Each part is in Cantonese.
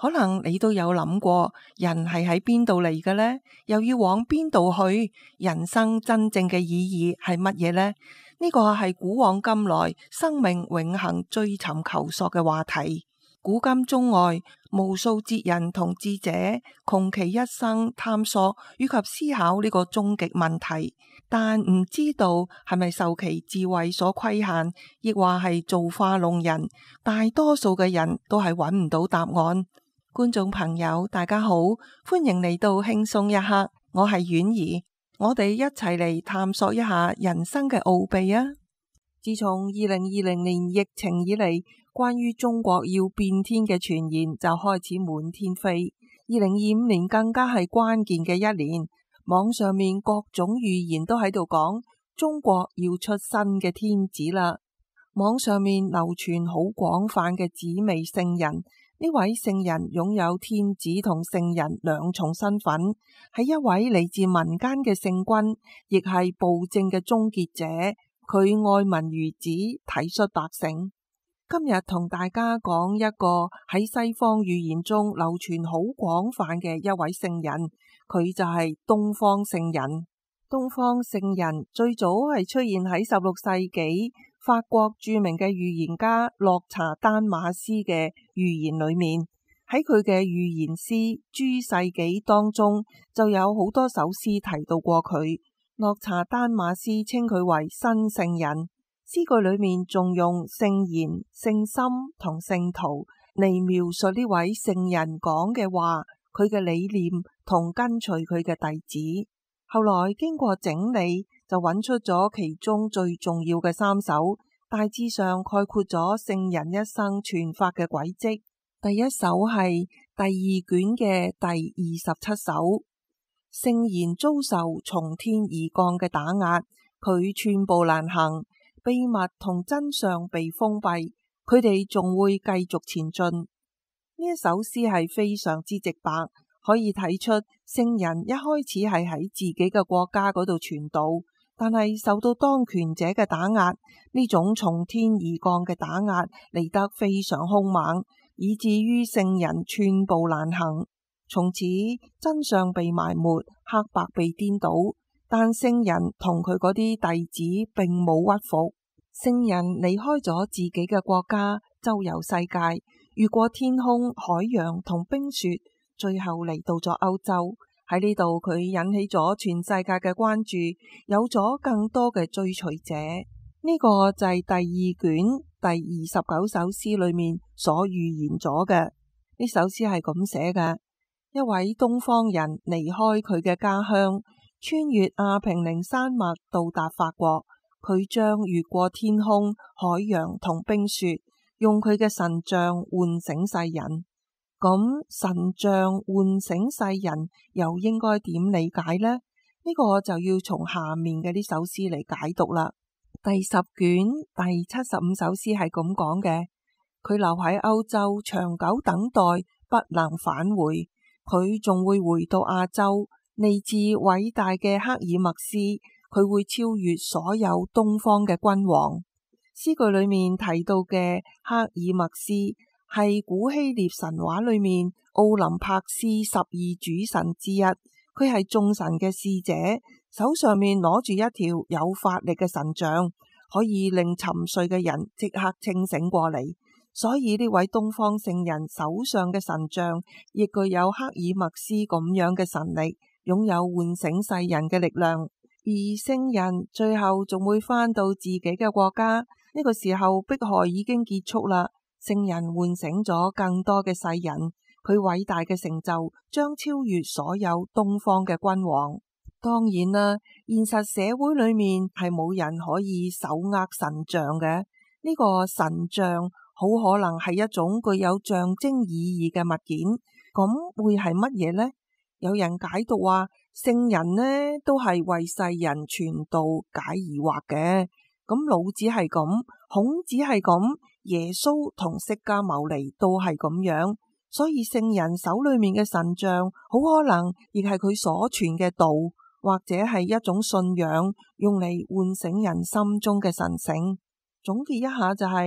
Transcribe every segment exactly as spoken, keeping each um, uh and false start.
可能你都有諗過，人係喺邊度嚟嘅呢？又要往邊度去？人生真正嘅意義係乜嘢呢？呢個係古往今來生命永恆追尋求索嘅話題。古今中外，無數哲人同智者窮其一生探索以及思考呢個終極問題，但唔知道係咪受其智慧所規限，亦或係造化弄人。大多數嘅人都係揾唔到答案。觀眾朋友，大家好，歡迎嚟到輕鬆一刻，我係婉兒，我哋一齊嚟探索一下人生嘅奧秘啊！自從二零二零年疫情以嚟，關於中國要變天嘅傳言就開始滿天飛。二零二五年更加係關鍵嘅一年，網上面各種預言都喺度講中國要出新嘅天子啦。網上面流傳好廣泛嘅紫微聖人，呢位聖人擁有天子同聖人兩重身份，係一位嚟自民間嘅聖君，亦係暴政嘅終結者。佢愛民如子，體恤百姓。今日同大家講一個喺西方預言中流傳好廣泛嘅一位聖人，佢就係東方聖人。東方聖人最早係出現喺十六世紀法國著名嘅預言家洛查丹馬斯嘅預言裏面，喺佢嘅預言詩《諸世紀》當中就有好多首詩提到過佢。洛查丹馬斯稱佢為新聖人，詩句裏面仲用聖言、聖心同聖徒嚟描述呢位聖人講嘅話，佢嘅理念同跟隨佢嘅弟子。後來經過整理，就揾出咗其中最重要嘅三首，大致上概括咗聖人一生傳法嘅軌跡。第一首係第二卷嘅第二十七首。聖言遭受從天而降嘅打壓，佢寸步難行，秘密同真相被封閉，佢哋仲會繼續前進。呢一首詩係非常之直白，可以睇出聖人一開始係喺自己嘅國家嗰度傳道，但係受到當權者嘅打壓，呢種從天而降嘅打壓嚟得非常兇猛，以至於聖人寸步難行。從此真相被埋沒，黑白被顛倒，但聖人同佢嗰啲弟子並冇屈服。聖人離開咗自己嘅國家，周遊世界，越過天空、海洋同冰雪，最後嚟到咗歐洲。喺呢度佢引起咗全世界嘅關注，有咗更多嘅追隨者。呢、這個就係第二卷第二十九首詩裏面所預言咗嘅。呢首詩係咁寫嘅：一位東方人離開佢嘅家鄉，穿越亞平寧山脈到達法國。佢將越過天空、海洋同冰雪，用佢嘅神像喚醒世人。咁神像喚醒世人又應該點理解呢？呢、這個就要從下面嘅呢首詩嚟解讀啦。第十卷第七十五首詩係咁講嘅：佢留喺歐洲長久等待，不能返回。佢仲會回到亞洲，嚟自偉大嘅赫爾墨斯，佢會超越所有東方嘅君王。詩句裏面提到嘅赫爾墨斯係古希臘神話裏面奧林帕斯十二主神之一，佢係眾神嘅使者，手上面攞住一條有法力嘅神像，可以令沉睡嘅人即刻清醒過嚟。所以呢位東方聖人手上嘅神像亦具有赫爾墨斯咁樣嘅神力，擁有喚醒世人嘅力量。而聖人最後仲會返到自己嘅國家，呢、這個時候迫害已經結束啦，聖人喚醒咗更多嘅世人，佢偉大嘅成就將超越所有東方嘅君王。當然啦，現實社會裏面係冇人可以手握神像嘅，呢、這個神像好可能係一種具有象徵意義嘅物件，咁會係乜嘢呢？有人解讀話，聖人呢都係為世人傳道解疑惑嘅。咁老子係咁，孔子係咁，耶穌同釋迦牟尼都係咁樣，所以聖人手裏面嘅神像好可能亦係佢所傳嘅道，或者係一種信仰，用嚟喚醒人心中嘅神聖。總結一下就係、是。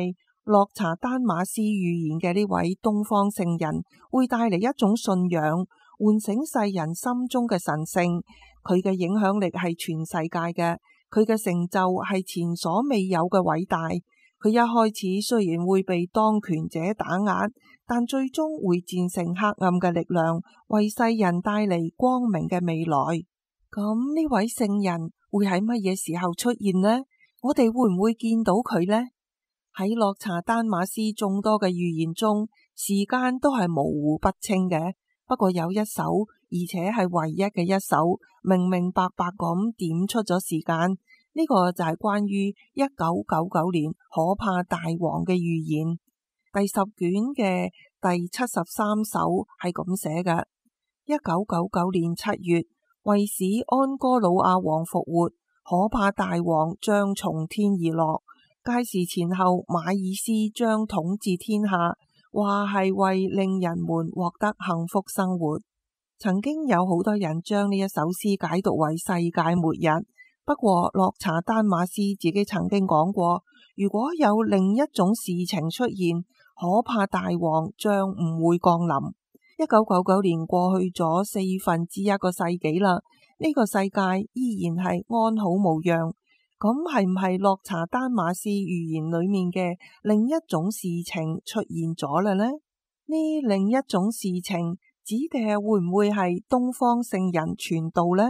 洛查丹馬斯預言嘅呢位東方聖人會帶嚟一種信仰，喚醒世人心中嘅神聖。佢嘅影響力係全世界嘅，佢嘅成就係前所未有嘅偉大。佢一開始雖然會被當權者打壓，但最終會戰勝黑暗嘅力量，為世人帶嚟光明嘅未來。咁呢位聖人會喺乜嘢時候出現呢？我哋會唔會見到佢呢？喺洛查丹馬斯眾多嘅預言中，時間都係模糊不清嘅。不過有一首，而且係唯一嘅一首，明明白白咁點出咗時間。呢個就係關於一九九九年可怕大王嘅預言。第十卷嘅第七十三首係咁寫嘅：一九九九年七月，為使安哥魯亞王復活，可怕大王將從天而落。屆時前後，馬爾斯將統治天下，話係為令人們獲得幸福生活。曾經有好多人將呢一首詩解讀為世界末日。不過洛查丹馬斯自己曾經講過，如果有另一種事情出現，可怕大王將唔會降臨。一九九九年過去咗四分之一個世紀啦，呢個世界依然係安好無恙。咁係唔係洛查丹馬斯預言裏面嘅另一種事情出現咗啦呢？呢另一種事情指嘅會唔會係東方聖人傳道呢？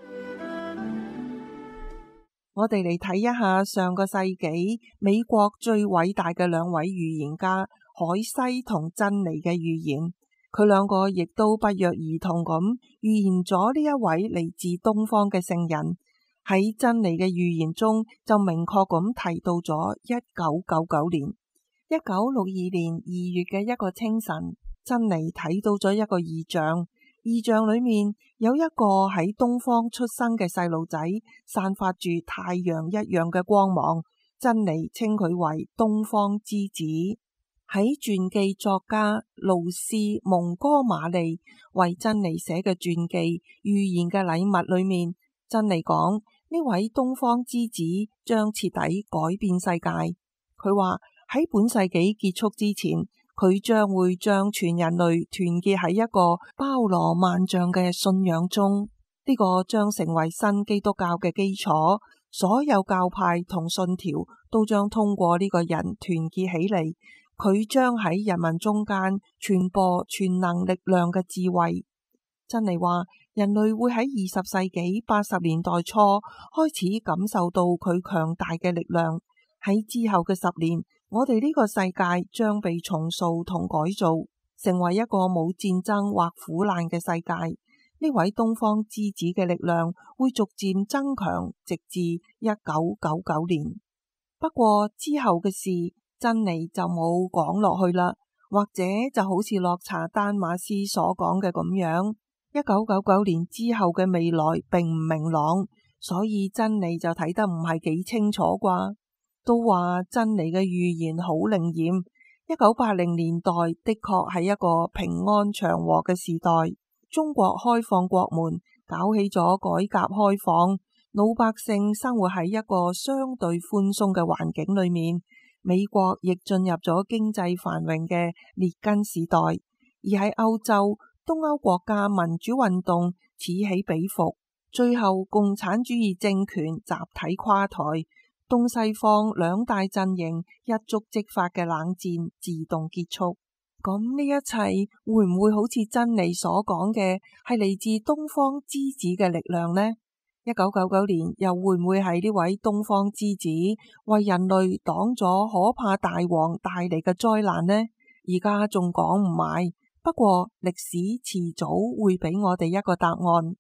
我哋嚟睇一下上個世紀美國最偉大嘅兩位預言家海西同珍妮嘅預言，佢兩個亦都不約而同咁預言咗呢一位嚟自東方嘅聖人。喺珍妮嘅預言中就明確咁提到咗一九九九年。一九六二年二月嘅一個清晨，珍妮睇到咗一個異象。異象裏面有一個喺東方出生嘅細路仔，散發住太陽一樣嘅光芒。珍妮稱佢為東方之子。喺傳記作家盧士蒙哥馬利為珍妮寫嘅傳記預言嘅禮物裏面，珍妮講呢位東方之子將徹底改變世界。佢話喺本世紀結束之前，佢將會將全人類團結喺一個包羅萬象嘅信仰中，呢個將成為新基督教嘅基礎。所有教派同信條都將通過呢個人團結起嚟，佢將喺人民中間傳播全能力量嘅智慧。珍妮話，人類會喺二十世紀八十年代初開始感受到佢強大嘅力量。喺之後嘅十年，我哋呢個世界將被重塑同改造，成為一個冇戰爭或苦難嘅世界。呢位東方之子嘅力量會逐漸增強，直至一九九九年。不過之後嘅事，珍妮就冇講落去啦，或者就好似洛查丹馬斯所講嘅咁樣，一九九九年之後嘅未來並唔明朗，所以珍妮就睇得唔係幾清楚啩。都話珍妮嘅預言好靈驗。一九八零年代的確係一個平安祥和嘅時代。中國開放國門，搞起咗改革開放，老百姓生活喺一個相對寬鬆嘅環境裏面。美國亦進入咗經濟繁榮嘅列根時代，而喺歐洲，東歐國家民主運動此起彼伏，最後共產主義政權集體垮台，東西方兩大陣營一觸即發嘅冷戰自動結束。咁呢一切會唔會好似珍妮所講嘅係嚟自東方之子嘅力量呢？一九九九年又會唔會係呢位東方之子為人類擋咗可怕大王帶嚟嘅災難呢？而家仲講唔埋，不過歷史遲早會俾我哋一個答案。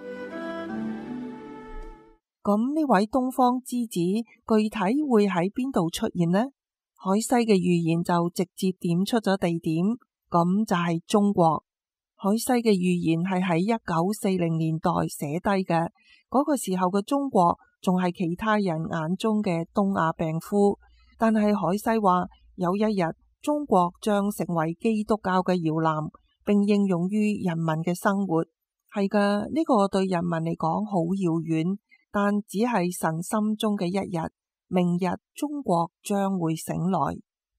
咁呢位東方之子具體會喺邊度出現呢？海西嘅預言就直接點出咗地點，咁就係中國。海西嘅預言係喺一九四零年代寫低嘅，嗰個時候嘅中國仲係其他人眼中嘅東亞病夫，但係海西話有一日中國將成為基督教嘅搖籃，並應用於人民嘅生活。係㗎，呢個對人民嚟講好遙遠，但只係神心中嘅一日。明日中國將會醒來。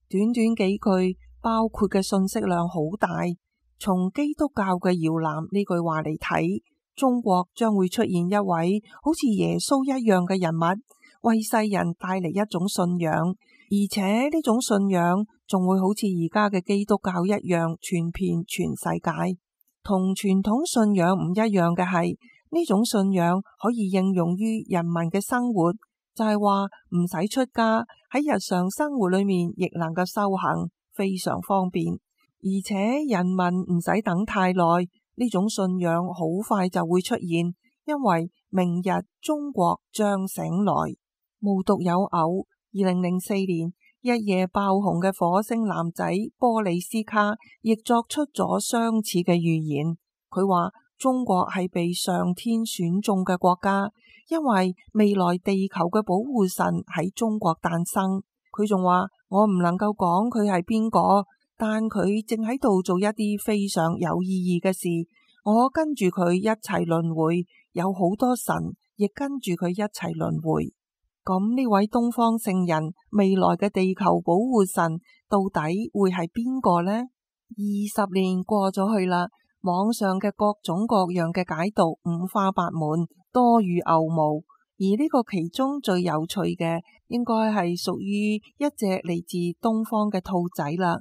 短短幾句包括嘅信息量好大。從基督教嘅搖籃呢句話嚟睇，中國將會出現一位好似耶穌一樣嘅人物，為世人帶嚟一種信仰，而且呢種信仰仲會好似而家嘅基督教一樣傳遍全世界。同傳統信仰唔一樣嘅係，呢種信仰可以應用於人民嘅生活，就係話唔使出家，喺日常生活裏面亦能夠修行，非常方便。而且人民唔使等太耐，呢種信仰好快就會出現，因為明日中國將醒來。無獨有偶，二零零四年一夜爆紅嘅火星男仔波利斯卡亦作出咗相似嘅預言。佢話中國係被上天選中嘅國家，因為未來地球嘅保護神喺中國誕生。佢仲話我唔能夠講佢係邊個，但佢正喺度做一啲非常有意義嘅事，我跟住佢一齊輪迴，有好多神亦跟住佢一齊輪迴。咁呢位東方聖人，未來嘅地球保護神到底會係邊個呢？二十年過咗去啦，網上嘅各種各樣嘅解讀五花八門，多如牛毛。而呢個其中最有趣嘅，應該係屬於一隻嚟自東方嘅兔仔啦。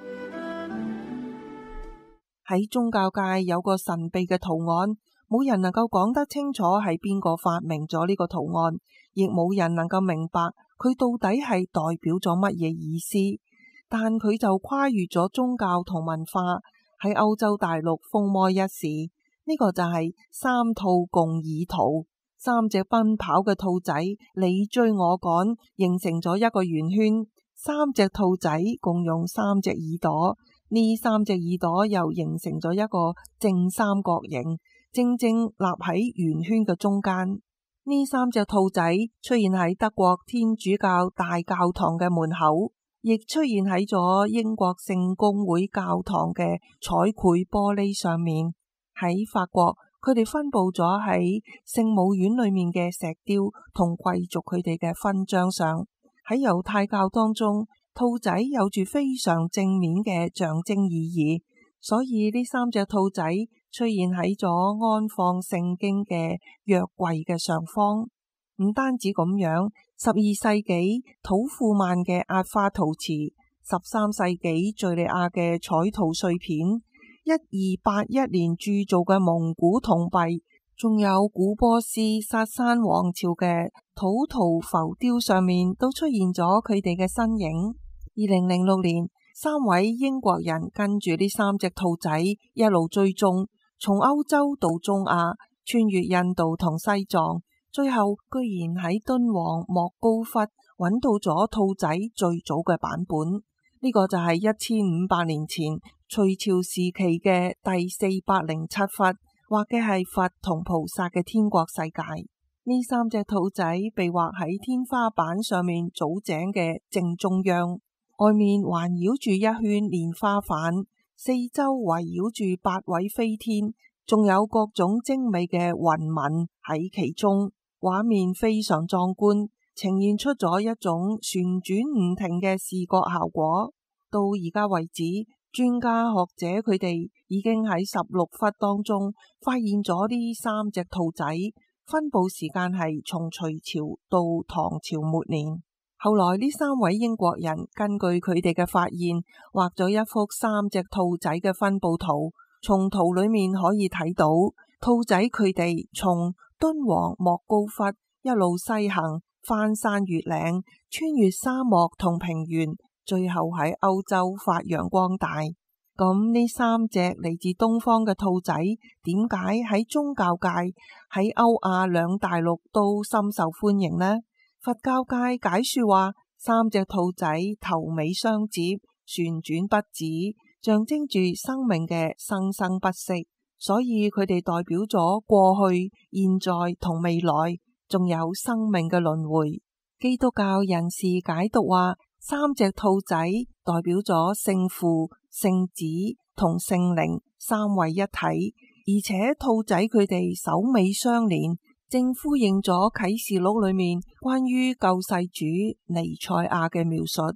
喺宗教界有個神秘嘅圖案，冇人能夠講得清楚係邊個發明咗呢個圖案，亦冇人能夠明白佢到底係代表咗乜嘢意思。但佢就跨越咗宗教同文化，喺歐洲大陸風靡一時。呢個就係三兔共擬圖，三隻奔跑嘅兔仔你追我趕，形成咗一個圓圈。三隻兔仔共用三隻耳朵，呢三隻耳朵又形成咗一個正三角形，正正立喺圓圈嘅中間。呢三隻兔仔出現喺德國天主教大教堂嘅門口，亦出現喺咗英國聖公會教堂嘅彩繪玻璃上面。喺法國，佢哋分佈咗喺聖母院裏面嘅石雕同貴族佢哋嘅勳章上。喺猶太教當中，兔仔有住非常正面嘅象徵意義，所以呢三隻兔仔出現喺咗安放聖經嘅約櫃嘅上方。唔單止咁樣，十二世紀土庫曼嘅壓花陶瓷，十三世紀敘利亞嘅彩陶碎片，一二八一年鑄造嘅蒙古銅幣，仲有古波斯薩珊王朝嘅土陶浮雕上面都出現咗佢哋嘅身影。二零零六年，三位英國人跟住呢三隻兔仔一路追蹤，從歐洲到中亞，穿越印度同西藏，最後居然喺敦煌莫高窟揾到咗兔仔最早嘅版本。呢、這個就係一千五百年前隋朝時期嘅第四百零七窟，畫嘅係佛同菩薩嘅天國世界。呢三隻兔仔被畫喺天花板上面祖井嘅正中央，外面環繞住一圈蓮花瓣，四周圍繞住八位飛天，仲有各種精美嘅雲紋喺其中，畫面非常壯觀，呈現出咗一種旋轉唔停嘅視覺效果。到而家為止，專家學者佢哋已經喺十六窟當中發現咗呢三隻兔仔，分佈時間係從隋朝到唐朝末年。後來呢三位英國人根據佢哋嘅發現，畫咗一幅三隻兔仔嘅分佈圖。從圖裏面可以睇到，兔仔佢哋從敦煌莫高窟一路西行，翻山越嶺，穿越沙漠同平原，最後喺歐洲發揚光大。咁呢三隻嚟自東方嘅兔仔，點解喺宗教界喺歐亞兩大陸都深受歡迎呢？佛教界解說話，三隻兔仔頭尾相接，旋轉不止，象徵住生命嘅生生不息，所以佢哋代表咗過去、現在同未來，仲有生命嘅輪迴。基督教人士解讀話，三隻兔仔代表咗聖父、聖子同聖靈三位一體，而且兔仔佢哋首尾相連，正呼應咗啟示錄裏面關於救世主彌賽亞嘅描述。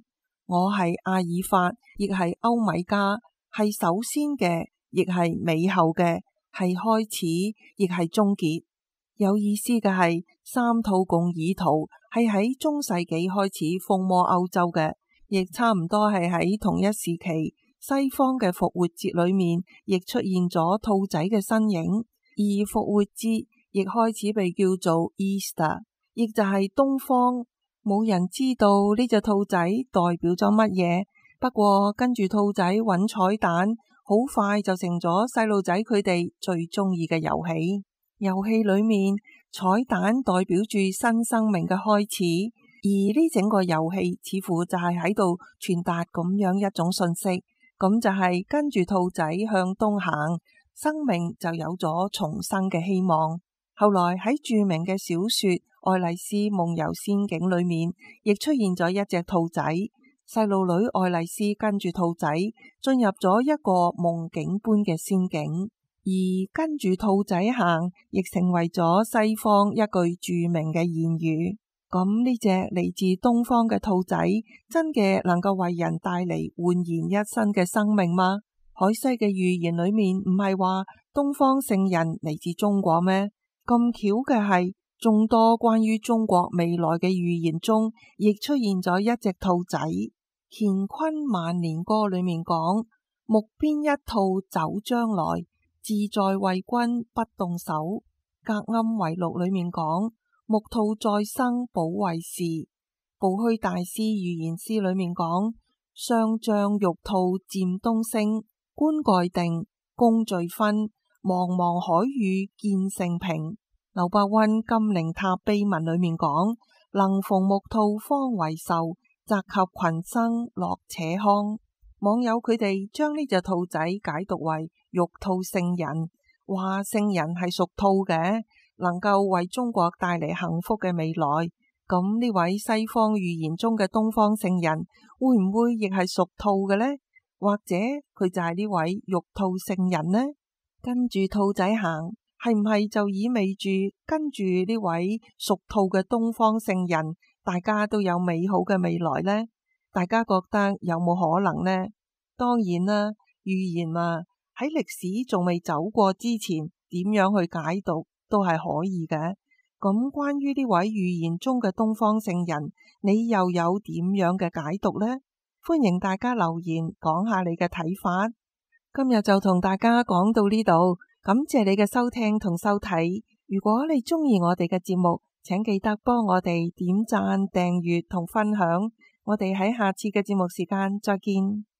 我係阿爾法，亦係歐米伽，係首先嘅，亦係尾後嘅，係開始，亦係終結。有意思嘅係，三套共爾圖係喺中世紀開始風靡歐洲嘅，亦差唔多係喺同一時期，西方嘅復活節裏面亦出現咗兔仔嘅身影，而復活節亦開始被叫做 Easter， 亦就係東方。冇人知道呢隻兔仔代表咗乜嘢，不過跟住兔仔揾彩蛋，好快就成咗細路仔佢哋最中意嘅遊戲。遊戲裏面彩蛋代表住新生命嘅開始，而呢整個遊戲似乎就係喺度傳達咁樣一種信息，咁就係跟住兔仔向東行，生命就有咗重生嘅希望。後來喺著名嘅小說《愛麗絲夢遊仙境》裏面，亦出現咗一隻兔仔，細路女愛麗絲跟住兔仔進入咗一個夢境般嘅仙境，而跟住兔仔行，亦成為咗西方一句著名嘅諺語。咁呢隻嚟自東方嘅兔仔，真嘅能夠為人帶嚟煥然一新嘅生命嗎？海西嘅預言裏面唔係話東方聖人嚟自中國咩？咁巧嘅係，眾多關於中國未來嘅預言中，亦出現咗一隻兔仔。乾坤萬年歌裏面講，木邊一兔走將來，自在為君不動手。格庵遺錄裏面講，木兔再生保衛士。寶虛大師預言詩裏面講，上象玉兔佔東升，棺蓋定，宮序分。茫茫海宇見盛平。劉伯溫金陵塔碑文裏面講，能逢木兔方為壽，澤及群生樂且康。網友佢哋將呢隻兔仔解讀為玉兔聖人，話聖人係屬兔嘅，能夠為中國帶嚟幸福嘅未來。咁呢位西方預言中嘅東方聖人，會唔會亦係屬兔嘅呢？或者佢就係呢位玉兔聖人呢？跟住兔仔行，係唔係就意味住跟住呢位屬兔嘅東方聖人，大家都有美好嘅未來呢？大家覺得有冇可能呢？當然啦，預言啊，喺歷史仲未走過之前，點樣去解讀都係可以嘅。咁關於呢位預言中嘅東方聖人，你又有點樣嘅解讀呢？歡迎大家留言講下你嘅睇法。今日就同大家講到呢度，感謝你嘅收聽同收睇。如果你中意我哋嘅節目，請記得幫我哋點讚、訂閱同分享。我哋喺下次嘅節目時間再見。